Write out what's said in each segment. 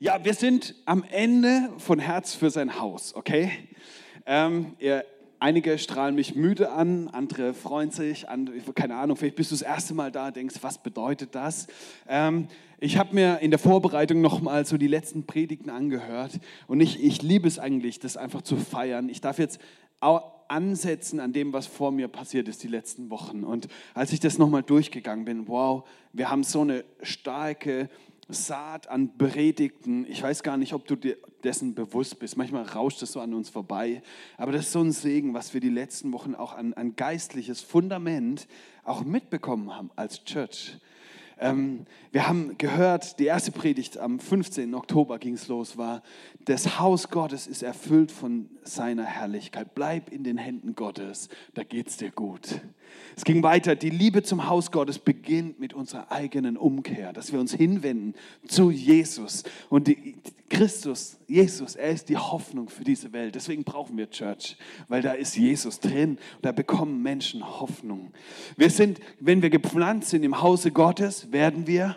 Ja, wir sind am Ende von Herz für sein Haus, okay? Einige strahlen mich müde an, andere freuen sich, keine Ahnung, vielleicht bist du das erste Mal da, denkst, was bedeutet das? Ich habe mir in der Vorbereitung nochmal so die letzten Predigten angehört und ich liebe es eigentlich, das einfach zu feiern. Ich darf jetzt auch ansetzen an dem, was vor mir passiert ist die letzten Wochen. Und als ich das nochmal durchgegangen bin, wow, wir haben so eine starke Saat an Predigten. Ich weiß gar nicht, ob du dir dessen bewusst bist. Manchmal rauscht es so an uns vorbei. Aber das ist so ein Segen, was wir die letzten Wochen auch an geistliches Fundament auch mitbekommen haben als Church. Wir haben gehört, die erste Predigt am 15. Oktober ging es los, war, das Haus Gottes ist erfüllt von seiner Herrlichkeit. Bleib in den Händen Gottes, da geht's dir gut. Es ging weiter, die Liebe zum Haus Gottes beginnt mit unserer eigenen Umkehr, dass wir uns hinwenden zu Jesus. Und Jesus, er ist die Hoffnung für diese Welt. Deswegen brauchen wir Church, weil da ist Jesus drin und da bekommen Menschen Hoffnung. Wenn wir gepflanzt sind im Hause Gottes, werden wir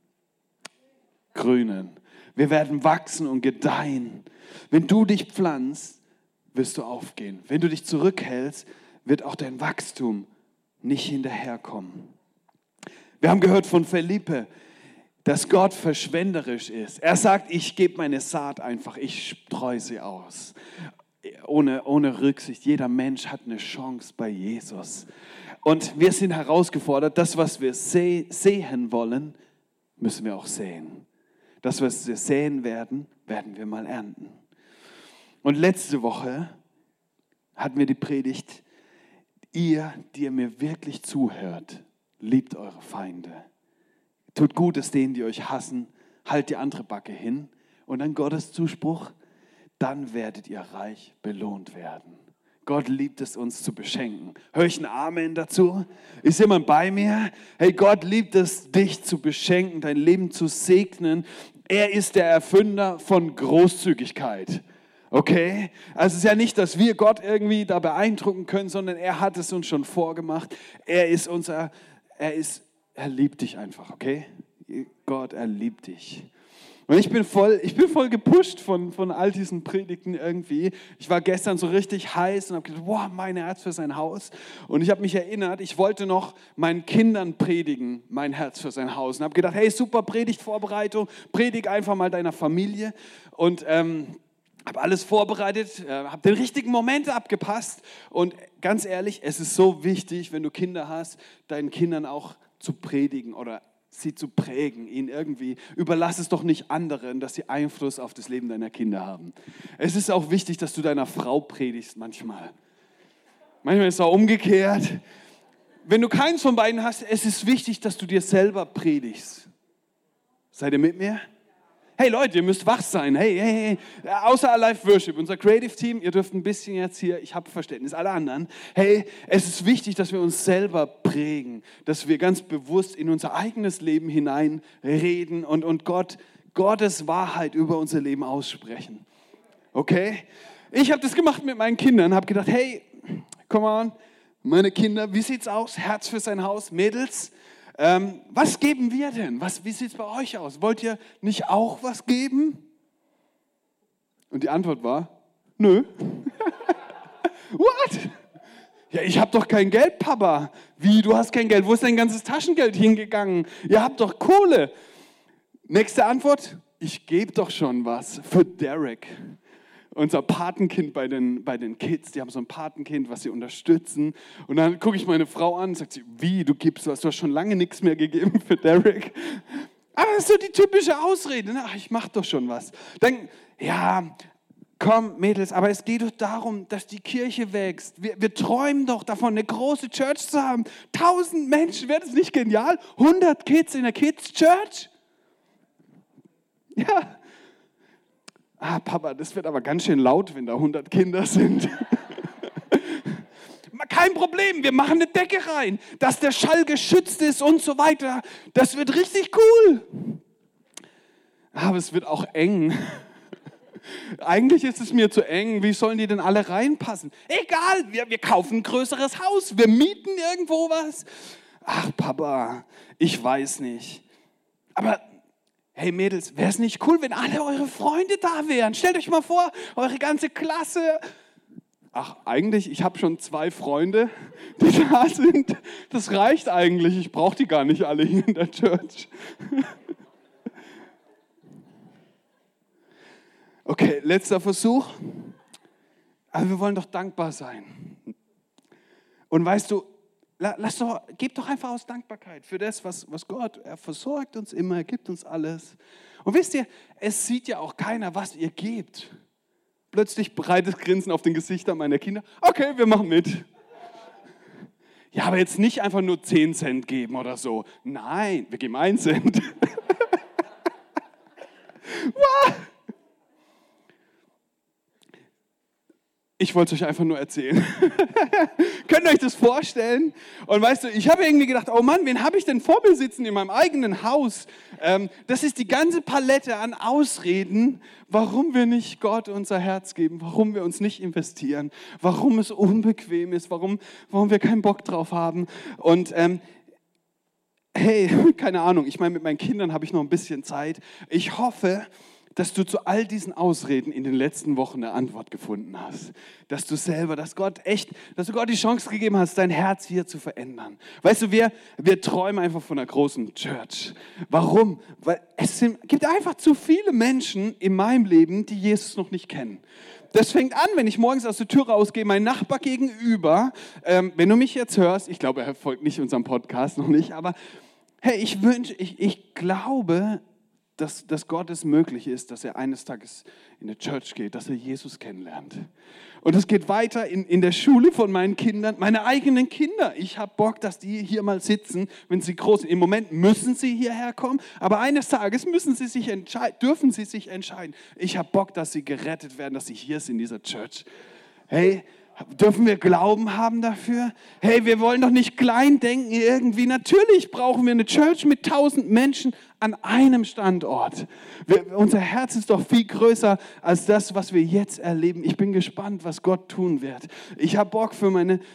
grünen. Wir werden wachsen und gedeihen. Wenn du dich pflanzt, wirst du aufgehen. Wenn du dich zurückhältst, wird auch dein Wachstum nicht hinterherkommen. Wir haben gehört von Felipe, dass Gott verschwenderisch ist. Er sagt, ich gebe meine Saat einfach, ich streue sie aus. Ohne Rücksicht. Jeder Mensch hat eine Chance bei Jesus. Und wir sind herausgefordert, das, was wir sehen wollen, müssen wir auch sehen. Das, was wir säen werden, werden wir mal ernten. Und letzte Woche hatten wir die Predigt, ihr, die ihr mir wirklich zuhört, liebt eure Feinde. Tut Gutes denen, die euch hassen, halt die andere Backe hin. Und dann Gottes Zuspruch, dann werdet ihr reich belohnt werden. Gott liebt es, uns zu beschenken. Hör ich ein Amen dazu? Ist jemand bei mir? Hey, Gott liebt es, dich zu beschenken, dein Leben zu segnen. Er ist der Erfinder von Großzügigkeit. Okay? Also es ist ja nicht, dass wir Gott irgendwie da beeindrucken können, sondern er hat es uns schon vorgemacht. Er liebt dich einfach, okay? Gott, er liebt dich. Und ich bin voll gepusht von all diesen Predigten irgendwie. Ich war gestern so richtig heiß und habe gedacht, wow, mein Herz für sein Haus. Und ich habe mich erinnert, ich wollte noch meinen Kindern predigen, mein Herz für sein Haus. Und habe gedacht, hey, super Predigtvorbereitung, predig einfach mal deiner Familie. Und habe alles vorbereitet, habe den richtigen Moment abgepasst. Und ganz ehrlich, es ist so wichtig, wenn du Kinder hast, deinen Kindern auch zu predigen oder sie zu prägen, ihnen irgendwie, überlass es doch nicht anderen, dass sie Einfluss auf das Leben deiner Kinder haben. Es ist auch wichtig, dass du deiner Frau predigst manchmal. Manchmal ist es auch umgekehrt. Wenn du keins von beiden hast, es ist wichtig, dass du dir selber predigst. Seid ihr mit mir? Hey Leute, ihr müsst wach sein. Hey. Außer Alive Worship, unser Creative Team, ihr dürft ein bisschen jetzt hier, ich habe Verständnis, alle anderen. Hey, es ist wichtig, dass wir uns selber prägen, dass wir ganz bewusst in unser eigenes Leben hinein reden und Gottes Wahrheit über unser Leben aussprechen. Okay? Ich habe das gemacht mit meinen Kindern, habe gedacht, hey, come on, meine Kinder, wie sieht's aus? Herz für sein Haus, Mädels. Was geben wir denn? Wie sieht es bei euch aus? Wollt ihr nicht auch was geben? Und die Antwort war, nö. What? Ja, ich habe doch kein Geld, Papa. Wie, du hast kein Geld? Wo ist dein ganzes Taschengeld hingegangen? Ihr habt doch Kohle. Nächste Antwort, ich gebe doch schon was für Derek. Unser Patenkind bei den Kids, die haben so ein Patenkind, was sie unterstützen. Und dann gucke ich meine Frau an und sagt sie, wie, du hast schon lange nichts mehr gegeben für Derek. Aber das ist so die typische Ausrede, ne? Ach, ich mache doch schon was. Dann, ja, komm Mädels, aber es geht doch darum, dass die Kirche wächst. Wir träumen doch davon, eine große Church zu haben. 1000 Menschen, wäre das nicht genial? 100 Kids in der Kids Church? Ja. Ah, Papa, das wird aber ganz schön laut, wenn da 100 Kinder sind. Kein Problem, wir machen eine Decke rein, dass der Schall geschützt ist und so weiter. Das wird richtig cool. Aber es wird auch eng. Eigentlich ist es mir zu eng. Wie sollen die denn alle reinpassen? Egal, wir kaufen ein größeres Haus, wir mieten irgendwo was. Ach, Papa, ich weiß nicht. Aber Hey Mädels, wäre es nicht cool, wenn alle eure Freunde da wären? Stellt euch mal vor, eure ganze Klasse. Ach, eigentlich, ich habe schon 2 Freunde, die da sind. Das reicht eigentlich, ich brauche die gar nicht alle hier in der Church. Okay, letzter Versuch. Aber wir wollen doch dankbar sein. Und weißt du, gib doch einfach aus Dankbarkeit für das, was Gott, er versorgt uns immer, er gibt uns alles. Und wisst ihr, es sieht ja auch keiner, was ihr gebt. Plötzlich breites Grinsen auf den Gesichtern meiner Kinder. Okay, wir machen mit. Ja, aber jetzt nicht einfach nur 10 Cent geben oder so. Nein, wir geben 1 Cent. Ich wollte es euch einfach nur erzählen. Könnt ihr euch das vorstellen? Und weißt du, ich habe irgendwie gedacht, oh Mann, wen habe ich denn vor mir sitzen in meinem eigenen Haus? Das ist die ganze Palette an Ausreden, warum wir nicht Gott unser Herz geben, warum wir uns nicht investieren, warum es unbequem ist, warum wir keinen Bock drauf haben. Und hey, keine Ahnung, ich meine, mit meinen Kindern habe ich noch ein bisschen Zeit. Ich hoffe, dass du zu all diesen Ausreden in den letzten Wochen eine Antwort gefunden hast. Dass du Gott die Chance gegeben hast, dein Herz hier zu verändern. Weißt du, wir träumen einfach von einer großen Church. Warum? Weil gibt einfach zu viele Menschen in meinem Leben, die Jesus noch nicht kennen. Das fängt an, wenn ich morgens aus der Tür rausgehe, mein Nachbar gegenüber, wenn du mich jetzt hörst, ich glaube, er folgt nicht unserem Podcast noch nicht, aber hey, ich glaube, dass Gott es möglich ist, dass er eines Tages in der Church geht, dass er Jesus kennenlernt. Und es geht weiter in der Schule von meinen Kindern, meine eigenen Kinder. Ich habe Bock, dass die hier mal sitzen, wenn sie groß sind. Im Moment müssen sie hierher kommen, aber eines Tages dürfen sie sich entscheiden. Ich habe Bock, dass sie gerettet werden, dass sie hier sind in dieser Church. Hey, dürfen wir Glauben haben dafür? Hey, wir wollen doch nicht klein denken irgendwie. Natürlich brauchen wir eine Church mit 1000 Menschen an einem Standort. Unser Herz ist doch viel größer als das, was wir jetzt erleben. Ich bin gespannt, was Gott tun wird. Ich habe Bock für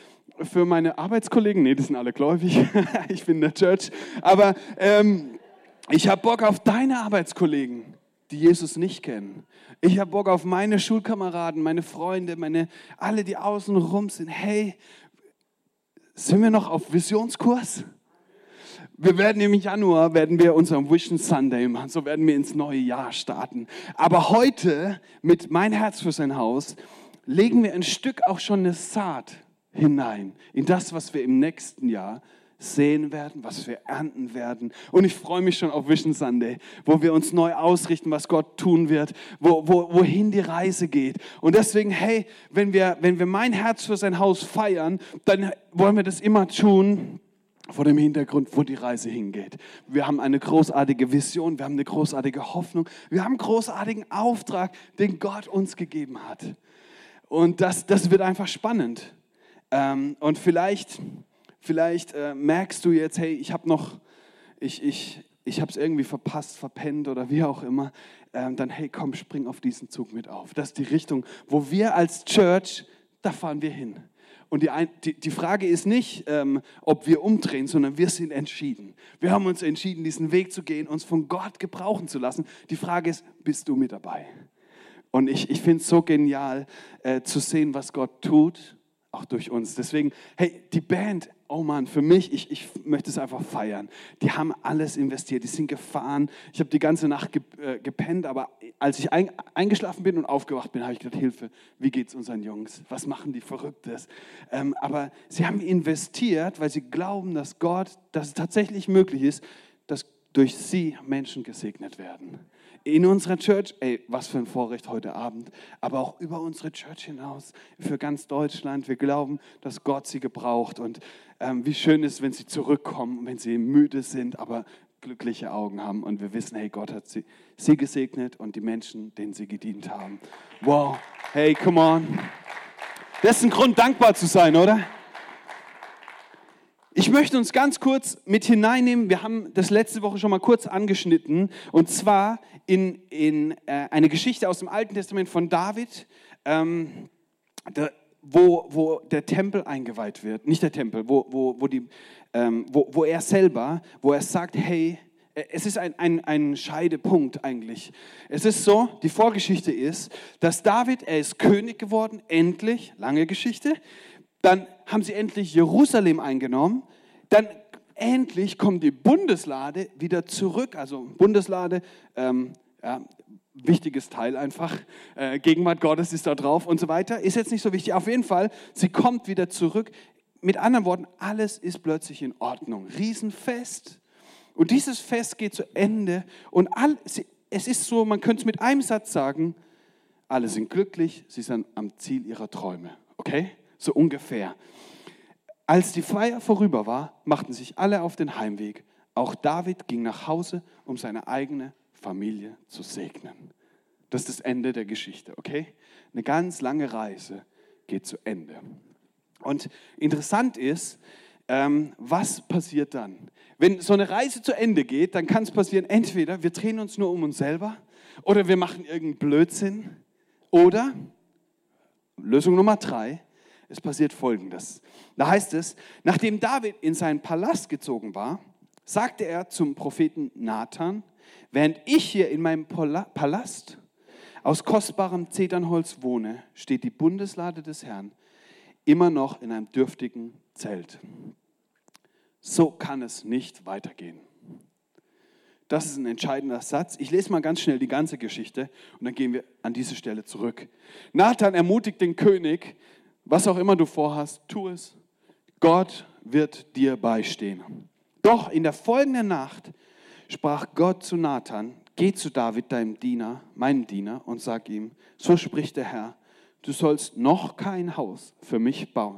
meine Arbeitskollegen, nee, die sind alle gläubig, ich bin in der Church, aber ich habe Bock auf deine Arbeitskollegen, die Jesus nicht kennen. Ich habe Bock auf meine Schulkameraden, meine Freunde, alle, die außen rum sind. Hey, sind wir noch auf Visionskurs? Wir werden im Januar unseren Vision Sunday machen, so werden wir ins neue Jahr starten. Aber heute mit Mein Herz für sein Haus legen wir ein Stück auch schon eine Saat hinein in das, was wir im nächsten Jahr sehen werden, was wir ernten werden. Und ich freue mich schon auf Vision Sunday, wo wir uns neu ausrichten, was Gott tun wird, wohin die Reise geht. Und deswegen, hey, wenn wir Mein Herz für sein Haus feiern, dann wollen wir das immer tun vor dem Hintergrund, wo die Reise hingeht. Wir haben eine großartige Vision, wir haben eine großartige Hoffnung, wir haben einen großartigen Auftrag, den Gott uns gegeben hat. Und das wird einfach spannend. Und vielleicht merkst du jetzt, hey, ich habe es irgendwie verpasst, verpennt oder wie auch immer. Dann, hey, komm, spring auf diesen Zug mit auf. Das ist die Richtung, wo wir als Church, da fahren wir hin. Und die Frage ist nicht, ob wir umdrehen, sondern wir sind entschieden. Wir haben uns entschieden, diesen Weg zu gehen, uns von Gott gebrauchen zu lassen. Die Frage ist, bist du mit dabei? Und ich finde es so genial, zu sehen, was Gott tut, auch durch uns. Deswegen, hey, die Band, oh Mann, für mich, ich möchte es einfach feiern. Die haben alles investiert, die sind gefahren. Ich habe die ganze Nacht gepennt, aber als ich eingeschlafen bin und aufgewacht bin, habe ich gedacht, Hilfe, wie geht es unseren Jungs? Was machen die Verrücktes? Aber sie haben investiert, weil sie glauben, dass es tatsächlich möglich ist, dass durch sie Menschen gesegnet werden. In unserer Church, was für ein Vorrecht heute Abend, aber auch über unsere Church hinaus, für ganz Deutschland. Wir glauben, dass Gott sie gebraucht und wie schön ist, wenn sie zurückkommen, wenn sie müde sind, aber glückliche Augen haben und wir wissen, hey, Gott hat sie gesegnet und die Menschen, denen sie gedient haben. Wow, hey, come on. Das ist ein Grund, dankbar zu sein, oder? Ich möchte uns ganz kurz mit hineinnehmen, wir haben das letzte Woche schon mal kurz angeschnitten, und zwar in eine Geschichte aus dem Alten Testament von David, wo der Tempel eingeweiht wird, nicht der Tempel, wo er sagt, hey, es ist ein Scheidepunkt eigentlich. Es ist so, die Vorgeschichte ist, dass David, er ist König geworden, endlich, lange Geschichte. Dann haben sie endlich Jerusalem eingenommen. Dann endlich kommt die Bundeslade wieder zurück. Also Bundeslade, wichtiges Teil einfach. Gegenwart Gottes ist da drauf und so weiter. Ist jetzt nicht so wichtig. Auf jeden Fall, sie kommt wieder zurück. Mit anderen Worten, alles ist plötzlich in Ordnung. Riesenfest. Und dieses Fest geht zu Ende. Und es ist so, man könnte es mit einem Satz sagen, alle sind glücklich, sie sind am Ziel ihrer Träume. Okay? So ungefähr. Als die Feier vorüber war, machten sich alle auf den Heimweg. Auch David ging nach Hause, um seine eigene Familie zu segnen. Das ist das Ende der Geschichte, okay? Eine ganz lange Reise geht zu Ende. Und interessant ist, was passiert dann? Wenn so eine Reise zu Ende geht, dann kann es passieren, entweder wir drehen uns nur um uns selber oder wir machen irgendeinen Blödsinn oder, Lösung Nummer 3, es passiert Folgendes. Da heißt es, nachdem David in seinen Palast gezogen war, sagte er zum Propheten Nathan, während ich hier in meinem Palast aus kostbarem Zedernholz wohne, steht die Bundeslade des Herrn immer noch in einem dürftigen Zelt. So kann es nicht weitergehen. Das ist ein entscheidender Satz. Ich lese mal ganz schnell die ganze Geschichte und dann gehen wir an diese Stelle zurück. Nathan ermutigt den König, was auch immer du vorhast, tu es. Gott wird dir beistehen. Doch in der folgenden Nacht sprach Gott zu Nathan, geh zu David, deinem Diener, meinem Diener, und sag ihm, so spricht der Herr, du sollst noch kein Haus für mich bauen.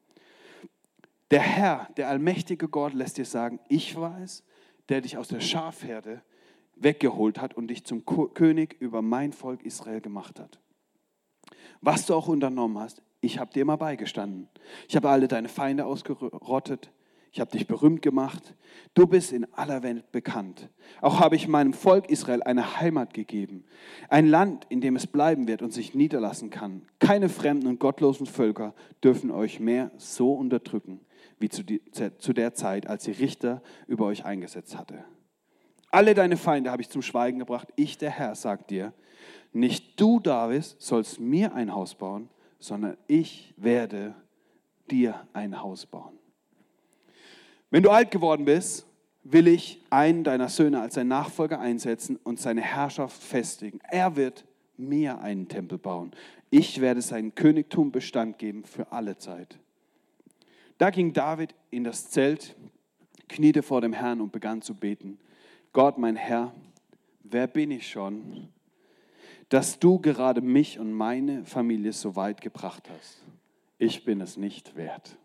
Der Herr, der allmächtige Gott, lässt dir sagen, ich war es, der dich aus der Schafherde weggeholt hat und dich zum König über mein Volk Israel gemacht hat. Was du auch unternommen hast, ich habe dir immer beigestanden. Ich habe alle deine Feinde ausgerottet. Ich habe dich berühmt gemacht. Du bist in aller Welt bekannt. Auch habe ich meinem Volk Israel eine Heimat gegeben. Ein Land, in dem es bleiben wird und sich niederlassen kann. Keine fremden und gottlosen Völker dürfen euch mehr so unterdrücken, wie zu der Zeit, als die Richter über euch eingesetzt hatte. Alle deine Feinde habe ich zum Schweigen gebracht. Ich, der Herr, sag dir, nicht du, David, sollst mir ein Haus bauen, sondern ich werde dir ein Haus bauen. Wenn du alt geworden bist, will ich einen deiner Söhne als seinen Nachfolger einsetzen und seine Herrschaft festigen. Er wird mir einen Tempel bauen. Ich werde sein Königtum Bestand geben für alle Zeit. Da ging David in das Zelt, kniete vor dem Herrn und begann zu beten. Gott, mein Herr, wer bin ich schon, dass du gerade mich und meine Familie so weit gebracht hast? Ich bin es nicht wert.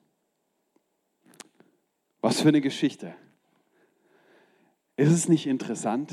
Was für eine Geschichte. Ist es nicht interessant?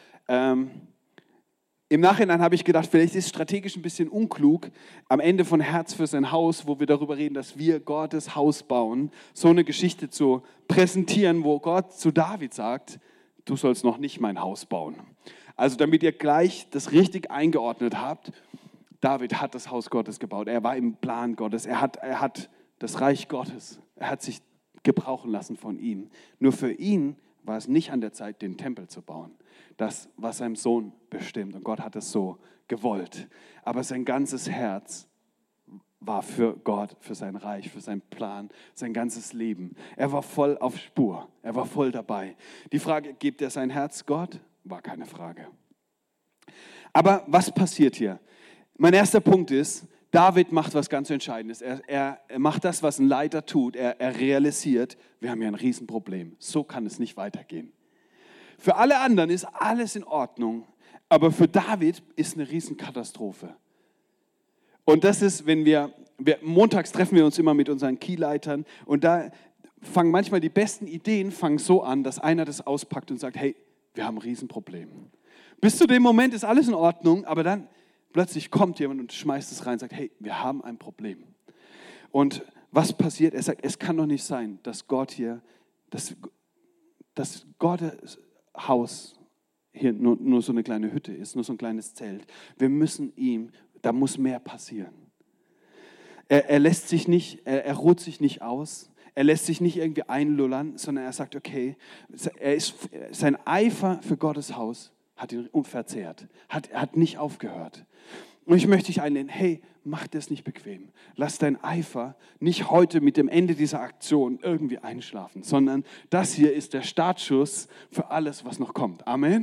Im Nachhinein habe ich gedacht, vielleicht ist es strategisch ein bisschen unklug, am Ende von Herz für sein Haus, wo wir darüber reden, dass wir Gottes Haus bauen, so eine Geschichte zu präsentieren, wo Gott zu David sagt, du sollst noch nicht mein Haus bauen. Also damit ihr gleich das richtig eingeordnet habt, David hat das Haus Gottes gebaut, er war im Plan Gottes, er hat das Reich Gottes, er hat sich gebrauchen lassen von ihm. Nur für ihn war es nicht an der Zeit, den Tempel zu bauen. Das war seinem Sohn bestimmt und Gott hat es so gewollt. Aber sein ganzes Herz war für Gott, für sein Reich, für seinen Plan, sein ganzes Leben. Er war voll auf Spur, er war voll dabei. Die Frage, gibt er sein Herz Gott? War keine Frage. Aber was passiert hier? Mein erster Punkt ist, David macht was ganz Entscheidendes. Er macht das, was ein Leiter tut. Er realisiert, wir haben hier ein Riesenproblem. So kann es nicht weitergehen. Für alle anderen ist alles in Ordnung, aber für David ist eine Riesenkatastrophe. Und das ist, wenn wir montags treffen wir uns immer mit unseren Keyleitern und da fangen manchmal die besten Ideen so an, dass einer das auspackt und sagt, hey, wir haben ein Riesenproblem. Bis zu dem Moment ist alles in Ordnung, aber dann plötzlich kommt jemand und schmeißt es rein und sagt, hey, wir haben ein Problem. Und was passiert? Er sagt, es kann doch nicht sein, dass Gott hier, dass Gottes Haus hier nur so eine kleine Hütte ist, nur so ein kleines Zelt. Wir müssen da muss mehr passieren. Er lässt sich nicht, er ruht sich nicht aus. er lässt sich nicht irgendwie einlullern, sondern er sagt, okay, sein Eifer für Gottes Haus hat ihn unverzehrt, hat nicht aufgehört. Und ich möchte dich einladen, hey, mach das nicht bequem. Lass dein Eifer nicht heute mit dem Ende dieser Aktion irgendwie einschlafen, sondern das hier ist der Startschuss für alles, was noch kommt. Amen.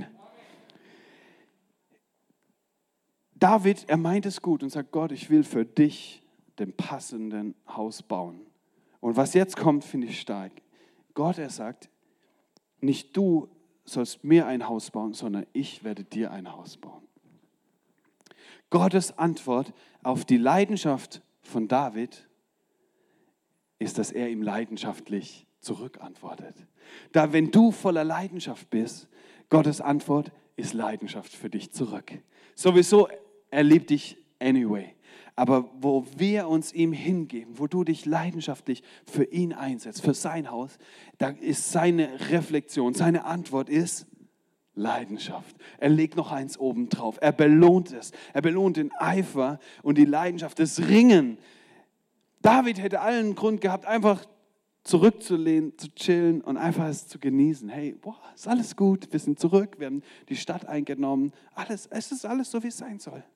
David, er meint es gut und sagt, Gott, ich will für dich den passenden Haus bauen. Und was jetzt kommt, finde ich stark. Gott, er sagt, nicht du sollst mir ein Haus bauen, sondern ich werde dir ein Haus bauen. Gottes Antwort auf die Leidenschaft von David ist, dass er ihm leidenschaftlich zurückantwortet. Da, wenn du voller Leidenschaft bist, Gottes Antwort ist Leidenschaft für dich zurück. Sowieso, er liebt dich anyway. Aber wo wir uns ihm hingeben, wo du dich leidenschaftlich für ihn einsetzt, für sein Haus, da ist seine Reflexion, seine Antwort ist Leidenschaft. Er legt noch eins oben drauf. Er belohnt es. Er belohnt den Eifer und die Leidenschaft, das Ringen. David hätte allen Grund gehabt, einfach zurückzulehnen, zu chillen und einfach es zu genießen. Hey, boah, ist alles gut, wir sind zurück, wir haben die Stadt eingenommen. Es ist alles so, wie es sein soll.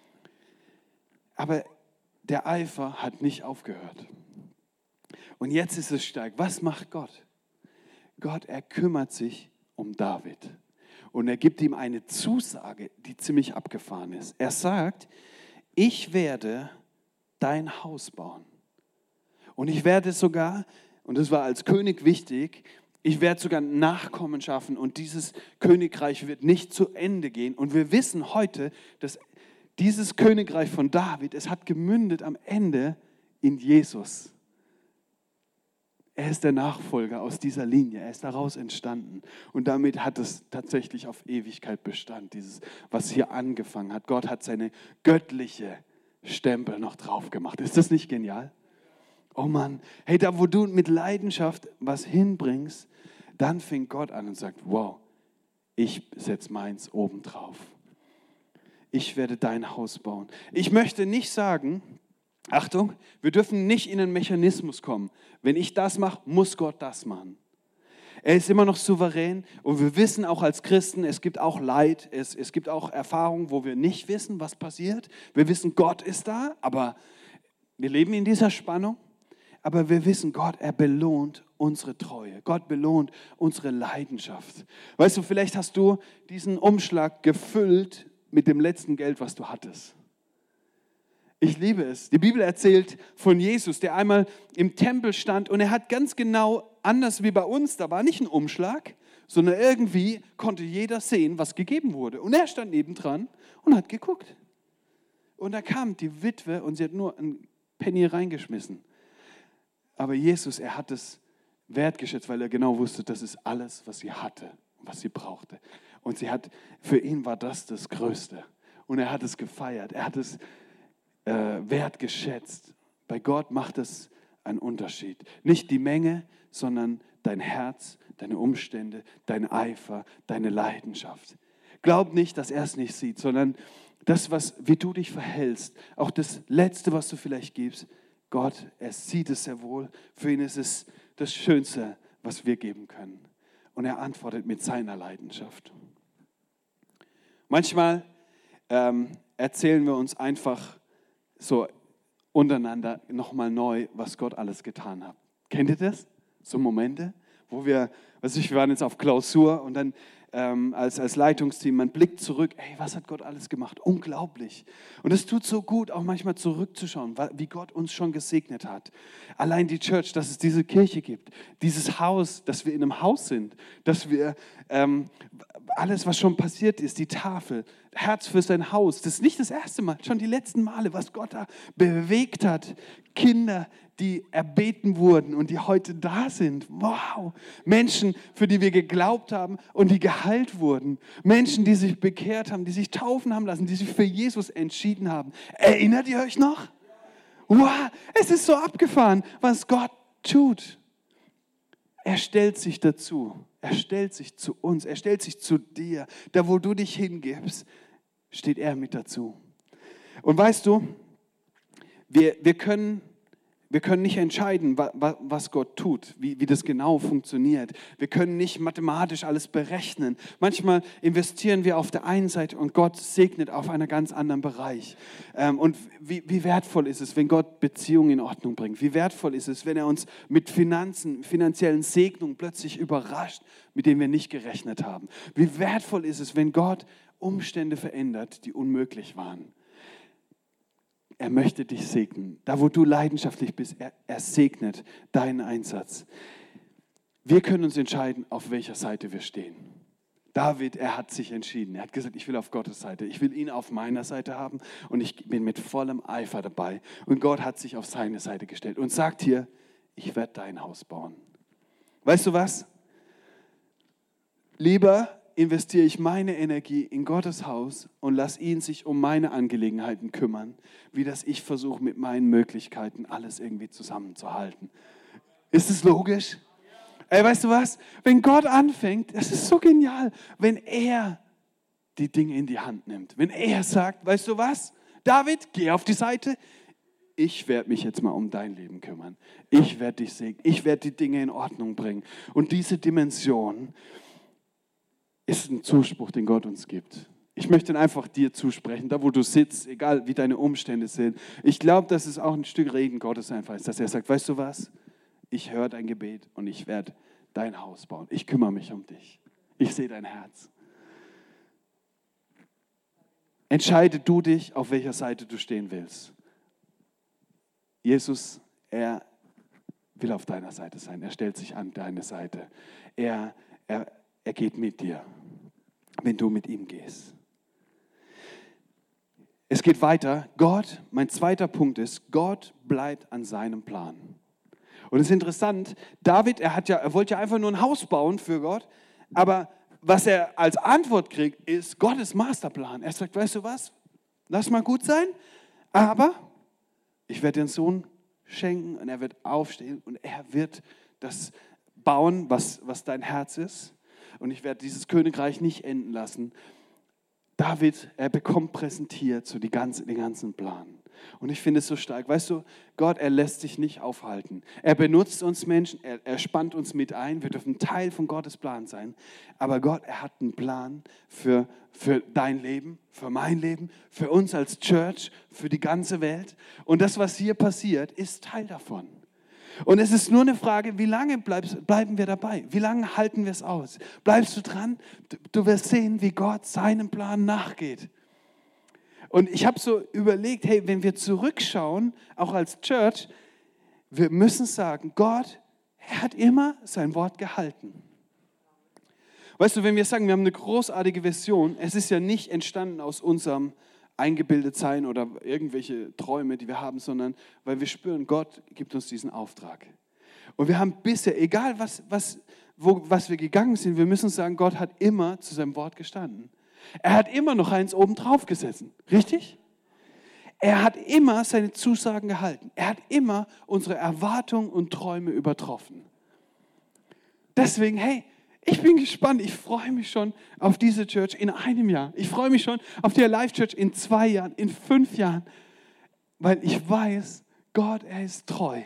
Aber der Eifer hat nicht aufgehört. Und jetzt ist es stark. Was macht Gott? Gott, er kümmert sich um David. Und er gibt ihm eine Zusage, die ziemlich abgefahren ist. Er sagt, ich werde dein Haus bauen. Und ich werde sogar, und das war als König wichtig, ich werde sogar Nachkommen schaffen und dieses Königreich wird nicht zu Ende gehen. Und wir wissen heute, dass dieses Königreich von David, es hat gemündet am Ende in Jesus. Er ist der Nachfolger aus dieser Linie, er ist daraus entstanden. Und damit hat es tatsächlich auf Ewigkeit Bestand, dieses, was hier angefangen hat. Gott hat seine göttliche Stempel noch drauf gemacht. Ist das nicht genial? Oh Mann, hey, da wo du mit Leidenschaft was hinbringst, dann fängt Gott an und sagt, wow, ich setze meins oben drauf. Ich werde dein Haus bauen. Ich möchte nicht sagen, Achtung, wir dürfen nicht in einen Mechanismus kommen. Wenn ich das mache, muss Gott das machen. Er ist immer noch souverän und wir wissen auch als Christen, es gibt auch Leid, es gibt auch Erfahrungen, wo wir nicht wissen, was passiert. Wir wissen, Gott ist da, aber wir leben in dieser Spannung. Aber wir wissen, Gott, er belohnt unsere Treue. Gott belohnt unsere Leidenschaft. Weißt du, vielleicht hast du diesen Umschlag gefüllt mit dem letzten Geld, was du hattest. Ich liebe es. Die Bibel erzählt von Jesus, der einmal im Tempel stand und er hat ganz genau, anders wie bei uns, da war nicht ein Umschlag, sondern irgendwie konnte jeder sehen, was gegeben wurde. Und er stand nebendran und hat geguckt. Und da kam die Witwe und sie hat nur einen Penny reingeschmissen. Aber Jesus, er hat es wertgeschätzt, weil er genau wusste, das ist alles, was sie hatte, was sie brauchte. Und für ihn war das Größte. Und er hat es gefeiert, er hat es wertgeschätzt. Bei Gott macht es einen Unterschied. Nicht die Menge, sondern dein Herz, deine Umstände, dein Eifer, deine Leidenschaft. Glaub nicht, dass er es nicht sieht, sondern das, wie du dich verhältst, auch das Letzte, was du vielleicht gibst, Gott, er sieht es sehr wohl. Für ihn ist es das Schönste, was wir geben können. Und er antwortet mit seiner Leidenschaft. Manchmal erzählen wir uns einfach so untereinander nochmal neu, was Gott alles getan hat. Kennt ihr das? So Momente, wo wir waren jetzt auf Klausur und dann als Leitungsteam, man blickt zurück, ey, was hat Gott alles gemacht? Unglaublich. Und es tut so gut, auch manchmal zurückzuschauen, wie Gott uns schon gesegnet hat. Allein die Church, dass es diese Kirche gibt, dieses Haus, dass wir in einem Haus sind, dass wir alles, was schon passiert ist, die Tafel, Herz für sein Haus, das ist nicht das erste Mal, schon die letzten Male, was Gott da bewegt hat. Kinder, die erbeten wurden und die heute da sind. Wow! Menschen, für die wir geglaubt haben und die geheilt wurden. Menschen, die sich bekehrt haben, die sich taufen haben lassen, die sich für Jesus entschieden haben. Erinnert ihr euch noch? Wow! Es ist so abgefahren, was Gott tut. Er stellt sich dazu. Er stellt sich zu uns. Er stellt sich zu dir. Da, wo du dich hingibst, steht er mit dazu. Und weißt du, wir können Wir können nicht entscheiden, was Gott tut, wie das genau funktioniert. Wir können nicht mathematisch alles berechnen. Manchmal investieren wir auf der einen Seite und Gott segnet auf einem ganz anderen Bereich. Und wie wertvoll ist es, wenn Gott Beziehungen in Ordnung bringt? Wie wertvoll ist es, wenn er uns mit finanziellen Segnungen plötzlich überrascht, mit denen wir nicht gerechnet haben? Wie wertvoll ist es, wenn Gott Umstände verändert, die unmöglich waren? Er möchte dich segnen. Da, wo du leidenschaftlich bist, er segnet deinen Einsatz. Wir können uns entscheiden, auf welcher Seite wir stehen. David, er hat sich entschieden. Er hat gesagt, ich will auf Gottes Seite. Ich will ihn auf meiner Seite haben und ich bin mit vollem Eifer dabei. Und Gott hat sich auf seine Seite gestellt und sagt hier, ich werde dein Haus bauen. Weißt du was? Lieber investiere ich meine Energie in Gottes Haus und lasse ihn sich um meine Angelegenheiten kümmern, wie dass ich versuche, mit meinen Möglichkeiten alles irgendwie zusammenzuhalten. Ist es logisch? Ey, weißt du was? Wenn Gott anfängt, das ist so genial, wenn er die Dinge in die Hand nimmt. Wenn er sagt, weißt du was? David, geh auf die Seite. Ich werde mich jetzt mal um dein Leben kümmern. Ich werde dich segnen. Ich werde die Dinge in Ordnung bringen. Und diese Dimension ist ein Zuspruch, den Gott uns gibt. Ich möchte ihn einfach dir zusprechen, da wo du sitzt, egal wie deine Umstände sind. Ich glaube, dass es auch ein Stück Reden Gottes einfach ist, dass er sagt, weißt du was? Ich höre dein Gebet und ich werde dein Haus bauen. Ich kümmere mich um dich. Ich sehe dein Herz. Entscheide du dich, auf welcher Seite du stehen willst. Jesus, er will auf deiner Seite sein. Er stellt sich an deine Seite. Er geht mit dir, wenn du mit ihm gehst. Es geht weiter. Gott, mein zweiter Punkt ist, Gott bleibt an seinem Plan. Und es ist interessant, David, er wollte ja einfach nur ein Haus bauen für Gott, aber was er als Antwort kriegt, ist Gottes Masterplan. Er sagt, weißt du was, lass mal gut sein, aber ich werde dir einen Sohn schenken und er wird aufstehen und er wird das bauen, was dein Herz ist. Und ich werde dieses Königreich nicht enden lassen. David, er bekommt präsentiert so den ganzen Plan. Und ich finde es so stark. Weißt du, Gott, er lässt sich nicht aufhalten. Er benutzt uns Menschen, er spannt uns mit ein. Wir dürfen Teil von Gottes Plan sein. Aber Gott, er hat einen Plan für dein Leben, für mein Leben, für uns als Church, für die ganze Welt. Und das, was hier passiert, ist Teil davon. Und es ist nur eine Frage, wie lange bleiben wir dabei? Wie lange halten wir es aus? Bleibst du dran? Du wirst sehen, wie Gott seinem Plan nachgeht. Und ich habe so überlegt, hey, wenn wir zurückschauen, auch als Church, wir müssen sagen, Gott, er hat immer sein Wort gehalten. Weißt du, wenn wir sagen, wir haben eine großartige Vision, es ist ja nicht entstanden aus unserem Eingebildetsein oder irgendwelche Träume, die wir haben, sondern weil wir spüren, Gott gibt uns diesen Auftrag. Und wir haben bisher, egal was wir gegangen sind, wir müssen sagen, Gott hat immer zu seinem Wort gestanden. Er hat immer noch eins oben drauf gesetzt, richtig? Er hat immer seine Zusagen gehalten. Er hat immer unsere Erwartungen und Träume übertroffen. Deswegen, hey, ich bin gespannt, ich freue mich schon auf diese Church in einem Jahr. Ich freue mich schon auf die Alive Church in 2 Jahren, in 5 Jahren, weil ich weiß, Gott, er ist treu.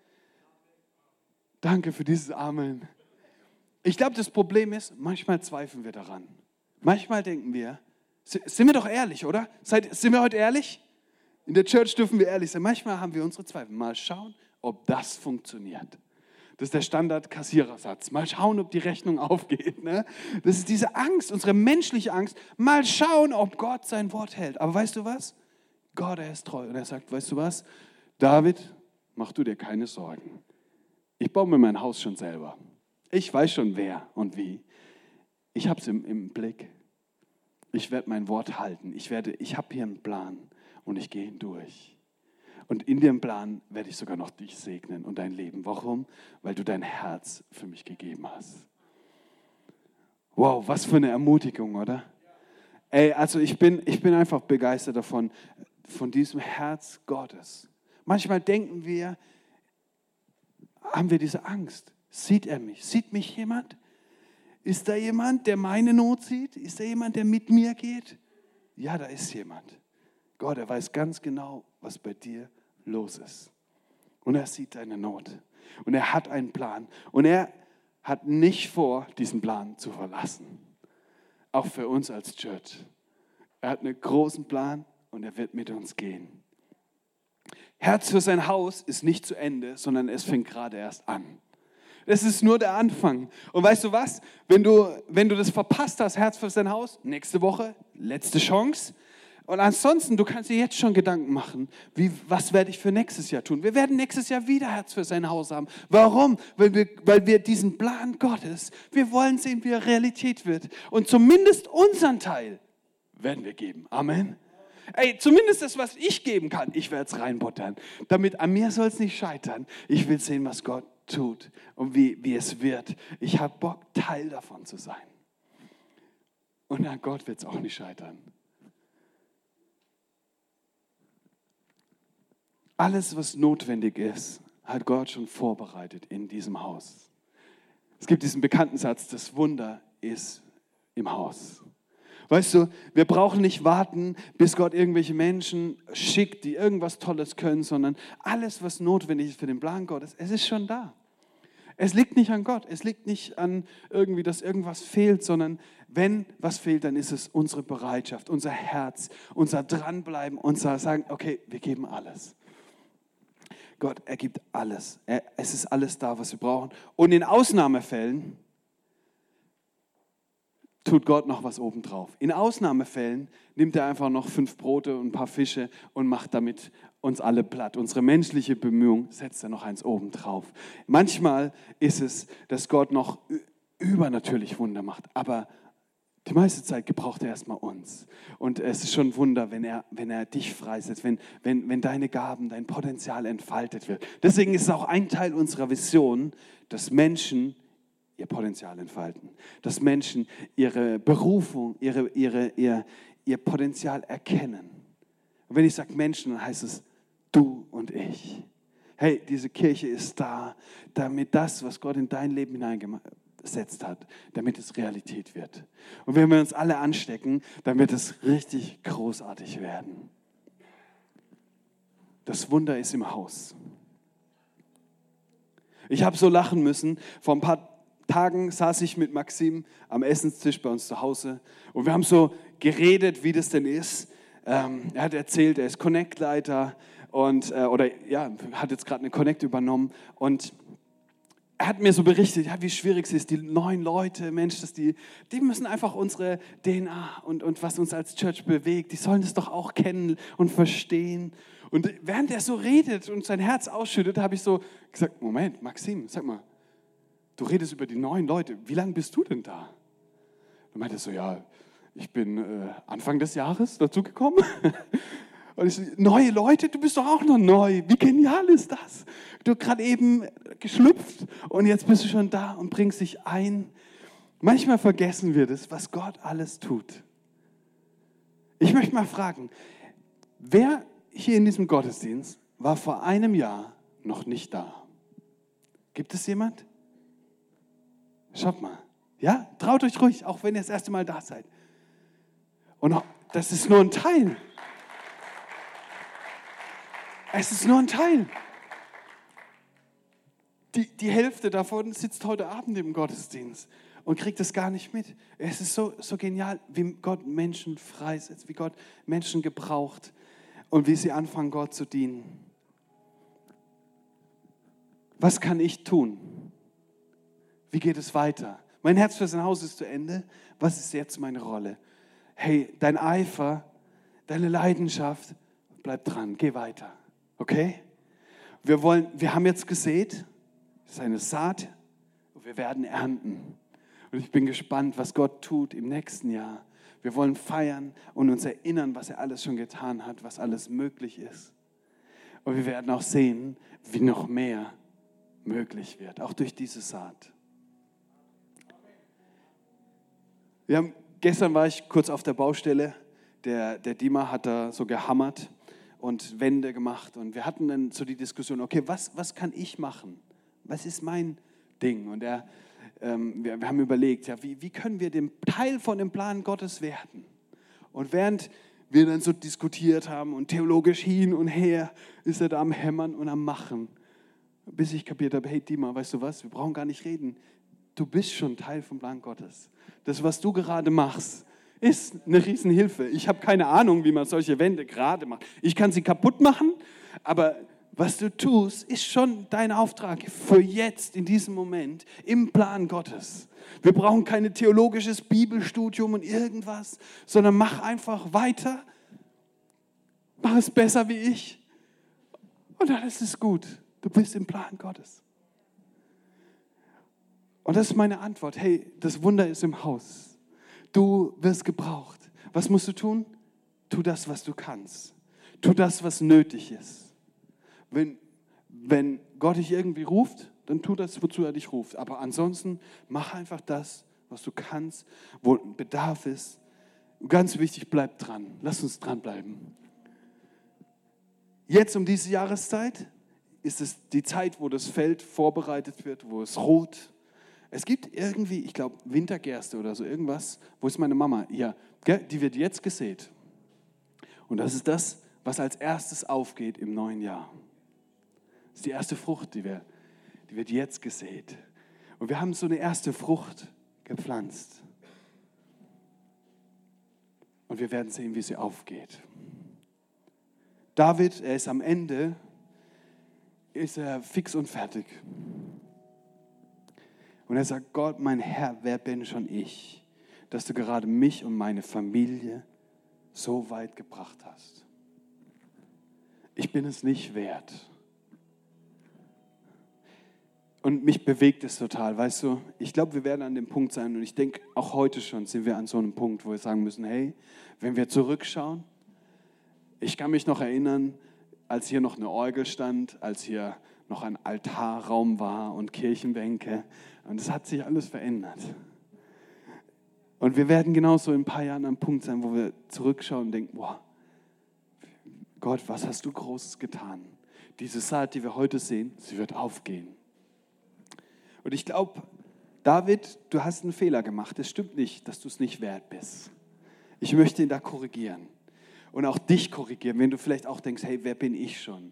Danke für dieses Amen. Ich glaube, das Problem ist, manchmal zweifeln wir daran. Manchmal denken wir, sind wir doch ehrlich, oder? Sind wir heute ehrlich? In der Church dürfen wir ehrlich sein. Manchmal haben wir unsere Zweifel. Mal schauen, ob das funktioniert. Das ist der Standard-Kassierersatz. Mal schauen, ob die Rechnung aufgeht. Ne? Das ist diese Angst, unsere menschliche Angst. Mal schauen, ob Gott sein Wort hält. Aber weißt du was? Gott, er ist treu. Und er sagt, weißt du was? David, mach du dir keine Sorgen. Ich baue mir mein Haus schon selber. Ich weiß schon, wer und wie. Ich habe es im Blick. Ich werde mein Wort halten. Ich habe hier einen Plan und ich gehe ihn durch. Und in dem Plan werde ich sogar noch dich segnen und dein Leben. Warum? Weil du dein Herz für mich gegeben hast. Wow, was für eine Ermutigung, oder? Ey, also ich bin einfach begeistert davon, von diesem Herz Gottes. Manchmal denken wir, haben wir diese Angst. Sieht er mich? Sieht mich jemand? Ist da jemand, der meine Not sieht? Ist da jemand, der mit mir geht? Ja, da ist jemand. Gott, er weiß ganz genau, was bei dir los ist. Und er sieht deine Not. Und er hat einen Plan. Und er hat nicht vor, diesen Plan zu verlassen. Auch für uns als Church. Er hat einen großen Plan und er wird mit uns gehen. Herz für sein Haus ist nicht zu Ende, sondern es fängt gerade erst an. Es ist nur der Anfang. Und weißt du was? Wenn du das verpasst hast, Herz für sein Haus, nächste Woche, letzte Chance. Und ansonsten, du kannst dir jetzt schon Gedanken machen, was werde ich für nächstes Jahr tun? Wir werden nächstes Jahr wieder Herz für sein Haus haben. Warum? Weil wir diesen Plan Gottes, wir wollen sehen, wie er Realität wird. Und zumindest unseren Teil werden wir geben. Amen. Ey, zumindest das, was ich geben kann, ich werde es reinbuttern. Damit an mir soll es nicht scheitern. Ich will sehen, was Gott tut und wie es wird. Ich habe Bock, Teil davon zu sein. Und an Gott wird es auch nicht scheitern. Alles, was notwendig ist, hat Gott schon vorbereitet in diesem Haus. Es gibt diesen bekannten Satz, das Wunder ist im Haus. Weißt du, wir brauchen nicht warten, bis Gott irgendwelche Menschen schickt, die irgendwas Tolles können, sondern alles, was notwendig ist für den Plan Gottes, es ist schon da. Es liegt nicht an Gott, es liegt nicht an irgendwie, dass irgendwas fehlt, sondern wenn was fehlt, dann ist es unsere Bereitschaft, unser Herz, unser Dranbleiben, unser Sagen, okay, wir geben alles. Gott, er gibt alles. Es ist alles da, was wir brauchen. Und in Ausnahmefällen tut Gott noch was obendrauf. In Ausnahmefällen nimmt er einfach noch 5 Brote und ein paar Fische und macht damit uns alle platt. Unsere menschliche Bemühung setzt er noch eins obendrauf. Manchmal ist es, dass Gott noch übernatürlich Wunder macht, aber die meiste Zeit gebraucht er erstmal uns. Und es ist schon ein Wunder, wenn er dich freisetzt, wenn deine Gaben, dein Potenzial entfaltet wird. Deswegen ist es auch ein Teil unserer Vision, dass Menschen ihr Potenzial entfalten. Dass Menschen ihre Berufung, ihr Potenzial erkennen. Und wenn ich sage Menschen, dann heißt es du und ich. Hey, diese Kirche ist da, damit das, was Gott in dein Leben hineingesetzt hat, damit es Realität wird. Und wenn wir uns alle anstecken, dann wird es richtig großartig werden. Das Wunder ist im Haus. Ich habe so lachen müssen. Vor ein paar Tagen saß ich mit Maxim am Essenstisch bei uns zu Hause und wir haben so geredet, wie das denn ist. Er hat erzählt, er ist Connect-Leiter und hat jetzt gerade eine Connect übernommen und er hat mir so berichtet, ja, wie schwierig es ist, die neuen Leute, Mensch, die müssen einfach unsere DNA und was uns als Church bewegt, die sollen das doch auch kennen und verstehen. Und während er so redet und sein Herz ausschüttet, habe ich so gesagt, Moment, Maxim, sag mal, du redest über die neuen Leute, wie lange bist du denn da? Dann meinte er so, ja, ich bin Anfang des Jahres dazugekommen. Und ich so, neue Leute, du bist doch auch noch neu. Wie genial ist das? Du hast gerade eben geschlüpft und jetzt bist du schon da und bringst dich ein. Manchmal vergessen wir das, was Gott alles tut. Ich möchte mal fragen, wer hier in diesem Gottesdienst war vor einem Jahr noch nicht da? Gibt es jemand? Schaut mal. Ja, traut euch ruhig, auch wenn ihr das erste Mal da seid. Und das ist nur ein Teil. Es ist nur ein Teil. Die Hälfte davon sitzt heute Abend im Gottesdienst und kriegt das gar nicht mit. Es ist so genial, wie Gott Menschen freisetzt, wie Gott Menschen gebraucht und wie sie anfangen, Gott zu dienen. Was kann ich tun? Wie geht es weiter? Mein Herz für sein Haus ist zu Ende. Was ist jetzt meine Rolle? Hey, dein Eifer, deine Leidenschaft, bleib dran, geh weiter. Okay? Wir haben jetzt gesät, das ist eine Saat und wir werden ernten. Und ich bin gespannt, was Gott tut im nächsten Jahr. Wir wollen feiern und uns erinnern, was er alles schon getan hat, was alles möglich ist. Und wir werden auch sehen, wie noch mehr möglich wird, auch durch diese Saat. Gestern war ich kurz auf der Baustelle. Der Dima hat da so gehammert und Wände gemacht. Und wir hatten dann so die Diskussion, okay, was kann ich machen? Was ist mein Ding? Und wir haben überlegt, ja, wie können wir dem Teil von dem Plan Gottes werden? Und während wir dann so diskutiert haben und theologisch hin und her, ist er da am Hämmern und am Machen. bis ich kapiert habe, hey Dima, weißt du was, wir brauchen gar nicht reden. Du bist schon Teil vom Plan Gottes. Das, was du gerade machst, ist eine Riesenhilfe. Ich habe keine Ahnung, wie man solche Wände gerade macht. Ich kann sie kaputt machen, aber was du tust, ist schon dein Auftrag für jetzt, in diesem Moment, im Plan Gottes. Wir brauchen kein theologisches Bibelstudium und irgendwas, sondern mach einfach weiter. Mach es besser wie ich. Und alles ist gut. Du bist im Plan Gottes. Und das ist meine Antwort. Hey, das Wunder ist im Haus. Du wirst gebraucht. Was musst du tun? Tu das, was du kannst. Tu das, was nötig ist. Wenn Gott dich irgendwie ruft, dann tu das, wozu er dich ruft. Aber ansonsten mach einfach das, was du kannst, wo Bedarf ist. Und ganz wichtig, bleib dran. Lass uns dranbleiben. Jetzt um diese Jahreszeit ist es die Zeit, wo das Feld vorbereitet wird, wo es ruht. Es gibt irgendwie, ich glaube, Wintergerste oder so irgendwas. Wo ist meine Mama? Ja, die wird jetzt gesät. Und das ist das, was als erstes aufgeht im neuen Jahr. Das ist die erste Frucht, die wird jetzt gesät. Und wir haben so eine erste Frucht gepflanzt. Und wir werden sehen, wie sie aufgeht. David, er ist am Ende, ist er fix und fertig. Und er sagt, Gott, mein Herr, wer bin schon ich, dass du gerade mich und meine Familie so weit gebracht hast. Ich bin es nicht wert. Und mich bewegt es total, weißt du, ich glaube, wir werden an dem Punkt sein und ich denke, auch heute schon sind wir an so einem Punkt, wo wir sagen müssen, hey, wenn wir zurückschauen, ich kann mich noch erinnern, als hier noch eine Orgel stand, als hier noch ein Altarraum war und Kirchenbänke und es hat sich alles verändert. Und wir werden genauso in ein paar Jahren am Punkt sein, wo wir zurückschauen und denken, boah, Gott, was hast du Großes getan? Diese Saat, die wir heute sehen, sie wird aufgehen. Und ich glaube, David, du hast einen Fehler gemacht. Es stimmt nicht, dass du es nicht wert bist. Ich möchte ihn da korrigieren. Und auch dich korrigieren, wenn du vielleicht auch denkst, hey, wer bin ich schon?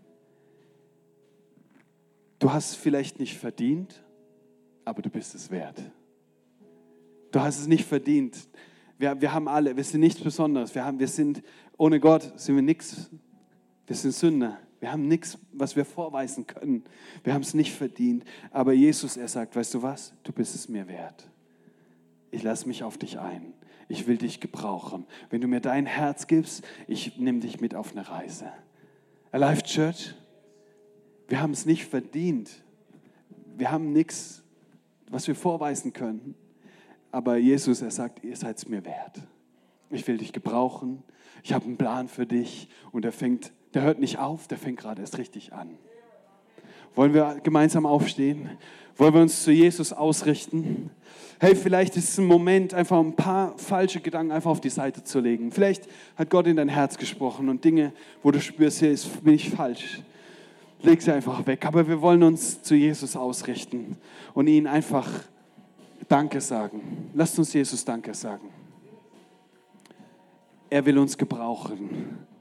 Du hast es vielleicht nicht verdient, aber du bist es wert. Du hast es nicht verdient. Wir haben alle, wir sind nichts Besonderes. Wir sind, ohne Gott sind wir nichts. Wir sind Sünder. Wir haben nichts, was wir vorweisen können. Wir haben es nicht verdient. Aber Jesus, er sagt, weißt du was? Du bist es mir wert. Ich lasse mich auf dich ein. Ich will dich gebrauchen. Wenn du mir dein Herz gibst, ich nehme dich mit auf eine Reise. Alive Church, wir haben es nicht verdient. Wir haben nichts, was wir vorweisen können. Aber Jesus, er sagt, ihr seid es mir wert. Ich will dich gebrauchen. Ich habe einen Plan für dich. Und der hört nicht auf, der fängt gerade erst richtig an. Wollen wir gemeinsam aufstehen? Wollen wir uns zu Jesus ausrichten? Hey, vielleicht ist es ein Moment, einfach ein paar falsche Gedanken einfach auf die Seite zu legen. Vielleicht hat Gott in dein Herz gesprochen und Dinge, wo du spürst, hier bin ich falsch. Leg sie einfach weg. Aber wir wollen uns zu Jesus ausrichten und ihn einfach Danke sagen. Lasst uns Jesus Danke sagen. Er will uns gebrauchen.